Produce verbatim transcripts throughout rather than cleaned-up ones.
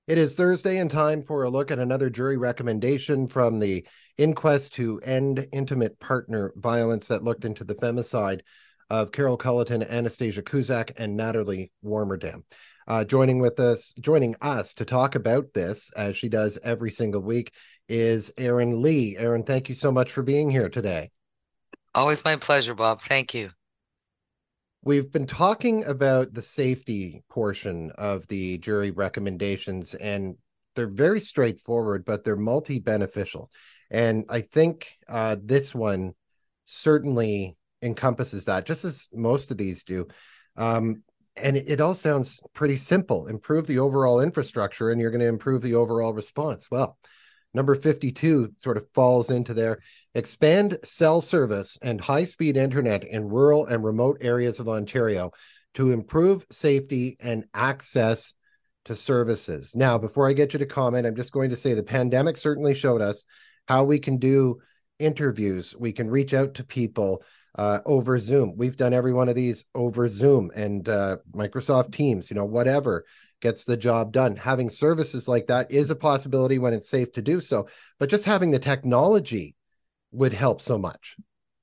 It is Thursday and time for a look at another jury recommendation from the inquest to end intimate partner violence that looked into the femicide of Carol Culleton, Anastasia Cusack, and Natalie Warmerdam. Uh, joining with us, joining us to talk about this, as she does every single week, is Erin Lee. Erin, thank you so much for being here today. Always my pleasure, Bob. Thank you. We've been talking about the safety portion of the jury recommendations, and they're very straightforward, but they're multi-beneficial. And I think uh, this one certainly encompasses that, just as most of these do. Um, and it, it all sounds pretty simple. Improve the overall infrastructure, and you're going to improve the overall response. Well, number fifty-two sort of falls into there. Expand cell service and high speed internet in rural and remote areas of Ontario to improve safety and access to services. Now, before I get you to comment, I'm just going to say the pandemic certainly showed us how we can do interviews. We can reach out to people uh, over Zoom. We've done every one of these over Zoom and uh, Microsoft Teams, you know, whatever gets the job done. Having services like that is a possibility when it's safe to do so, but just having the technology would help so much.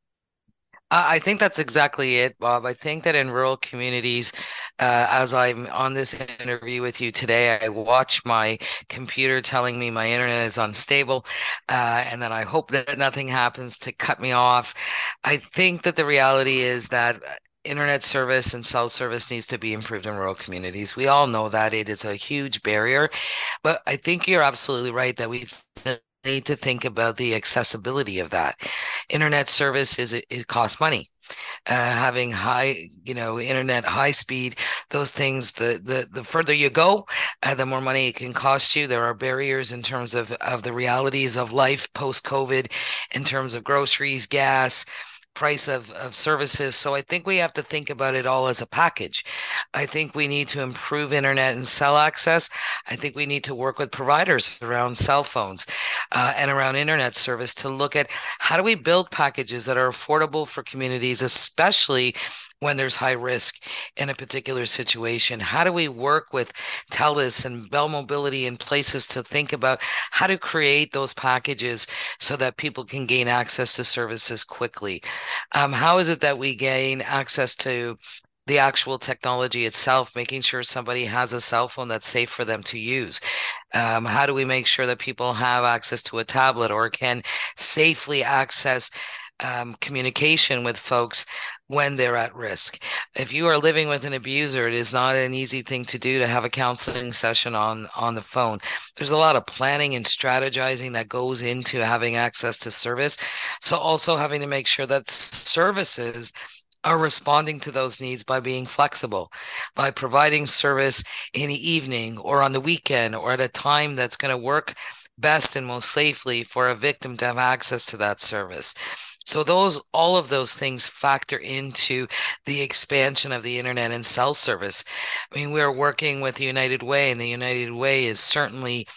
I I think that's exactly it, Bob. I think that in rural communities, uh, as I'm on this interview with you today, I watch my computer telling me my internet is unstable, uh, and then I hope that nothing happens to cut me off. I think that the reality is that internet service and cell service needs to be improved in rural communities. We all know that it is a huge barrier, but I think you're absolutely right that we need to think about the accessibility of that. Internet service is it costs money. Uh, having high, you know, internet, high speed, those things, the the the further you go, uh, the more money it can cost you. There are barriers in terms of of the realities of life post COVID, in terms of groceries, gas, price of, of services. So I think we have to think about it all as a package. I think we need to improve internet and cell access. I think we need to work with providers around cell phones uh, and around internet service to look at how do we build packages that are affordable for communities, especially when there's high risk in a particular situation. How do we work with TELUS and Bell Mobility and places to think about how to create those packages so that people can gain access to services quickly? Um, how is it that we gain access to the actual technology itself, making sure somebody has a cell phone that's safe for them to use? Um, how do we make sure that people have access to a tablet or can safely access um, communication with folks when they're at risk? If you are living with an abuser, it is not an easy thing to do to have a counseling session on on the phone. There's a lot of planning and strategizing that goes into having access to service. So also having to make sure that services are responding to those needs by being flexible, by providing service in the evening or on the weekend or at a time that's going to work best and most safely for a victim to have access to that service. So those, all of those things factor into the expansion of the internet and cell service. I mean, we're working with the United Way, and the United Way is certainly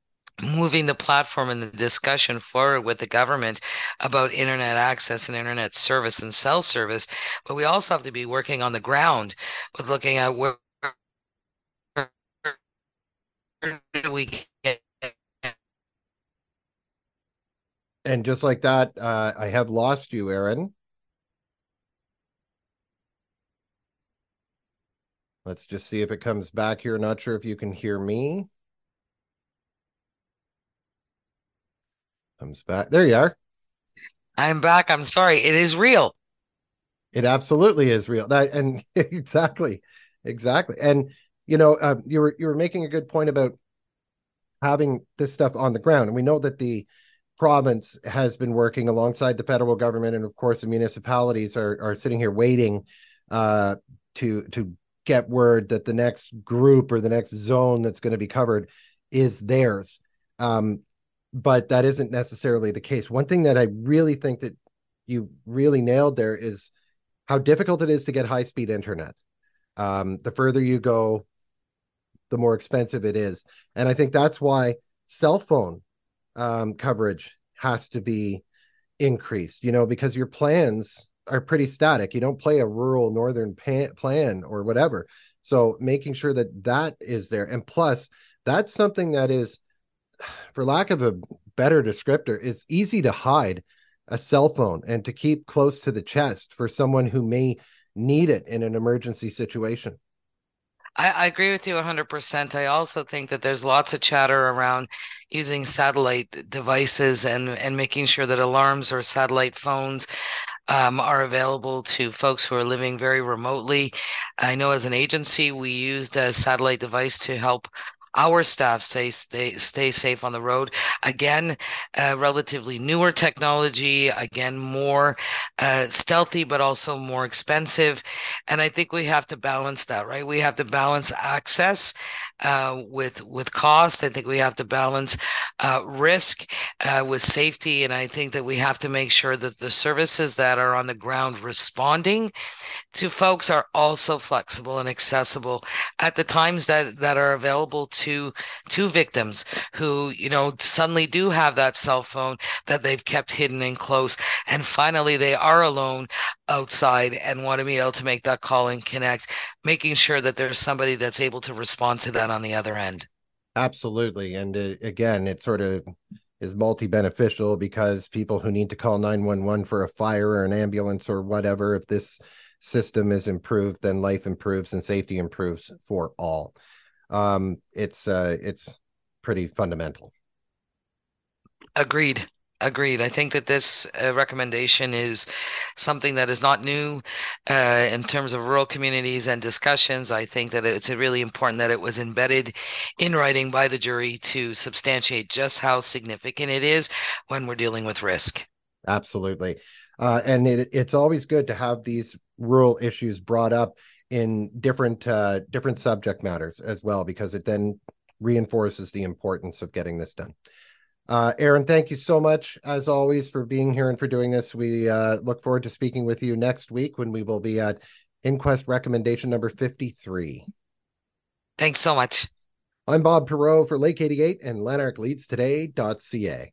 moving the platform and the discussion forward with the government about internet access and internet service and cell service. But we also have to be working on the ground with looking at where do we get. And just like that, uh, I have lost you, Erin. Let's just see if it comes back here. Not sure if you can hear me. Comes back. There you are. I'm back. I'm sorry. It is real. It absolutely is real. That and exactly, exactly. And you know, uh, you were you were making a good point about having this stuff on the ground, and we know that the province has been working alongside the federal government, and of course, the municipalities are are sitting here waiting uh, to to get word that the next group or the next zone that's going to be covered is theirs. Um, but that isn't necessarily the case. One thing that I really think that you really nailed there is how difficult it is to get high speed internet. Um, the further you go, the more expensive it is. And I think that's why cell phone um, coverage has to be increased, you know, because your plans are pretty static. You don't play a rural northern pan- plan or whatever. So making sure that that is there. And plus, That's something that is, for lack of a better descriptor, it's easy to hide a cell phone and to keep close to the chest for someone who may need it in an emergency situation. I, I agree with you one hundred percent. I also think that there's lots of chatter around using satellite devices and, and making sure that alarms or satellite phones um, are available to folks who are living very remotely. I know as an agency, we used a satellite device to help our staff stay stay stay safe on the road. Again, uh, relatively newer technology. Again, more uh, stealthy, but also more expensive. And I think we have to balance that, right? We have to balance access uh, with with cost. I think we have to balance uh, risk uh, with safety, and I think that we have to make sure that the services that are on the ground responding to folks are also flexible and accessible at the times that that are available to to victims who, you know, suddenly do have that cell phone that they've kept hidden and close, and finally they are alone outside and want to be able to make that call and connect, making sure that there's somebody that's able to respond to that on the other end. Absolutely. And uh, again, it sort of is multi beneficial because people who need to call nine one one for a fire or an ambulance or whatever, if this system is improved, then life improves and safety improves for all. Um, it's uh, it's pretty fundamental. Agreed. Agreed. I think that this uh, recommendation is something that is not new uh, in terms of rural communities and discussions. I think that it's really important that it was embedded in writing by the jury to substantiate just how significant it is when we're dealing with risk. Absolutely. Uh, and it, it's always good to have these rural issues brought up in different uh, different subject matters as well, because it then reinforces the importance of getting this done. Uh, Aaron, thank you so much, as always, for being here and for doing this. We uh, look forward to speaking with you next week when we will be at inquest recommendation number fifty-three. Thanks so much. I'm Bob Perot for Lake eighty-eight and Lanark Leads Today dot C A.